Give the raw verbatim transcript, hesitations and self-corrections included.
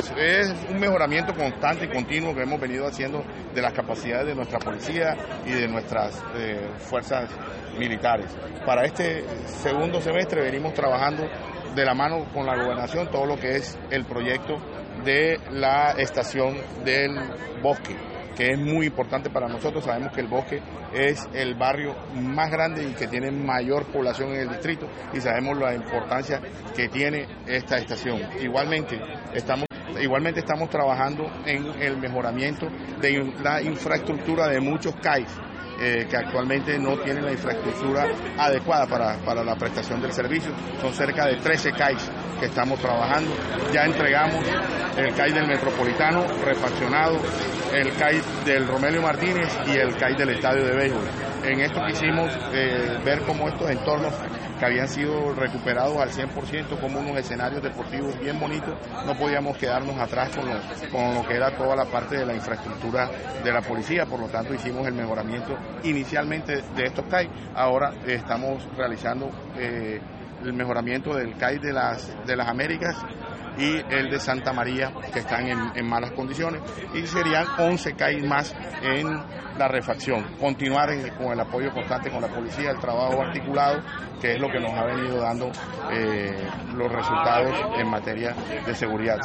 es, es un mejoramiento constante y continuo que hemos venido haciendo de las capacidades de nuestra policía y de nuestras eh, fuerzas militares. Para este segundo semestre venimos trabajando de la mano con la gobernación todo lo que es el proyecto de la estación del Bosque, que es muy importante para nosotros. Sabemos que el Bosque es el barrio más grande y que tiene mayor población en el distrito, y sabemos la importancia que tiene esta estación. Igualmente estamos Igualmente estamos trabajando en el mejoramiento de la infraestructura de muchos C A Is, eh, que actualmente no tienen la infraestructura adecuada para, para la prestación del servicio. Son cerca de trece C A Is que estamos trabajando. Ya entregamos el C A I del Metropolitano refaccionado, el C A I del Romelio Martínez y el C A I del Estadio de Béisbol. En esto quisimos eh, ver cómo estos entornos que habían sido recuperados al cien por ciento como unos escenarios deportivos bien bonitos, no podíamos quedarnos atrás con lo, con lo que era toda la parte de la infraestructura de la policía. Por lo tanto hicimos el mejoramiento inicialmente de estos C A I. Ahora eh, estamos realizando eh, el mejoramiento del C A I de las, de las Américas y el de Santa María, que están en, en malas condiciones, y serían once C A I más en la refacción. Continuar en, con el apoyo constante con la policía, el trabajo articulado, que es lo que nos ha venido dando eh, los resultados en materia de seguridad.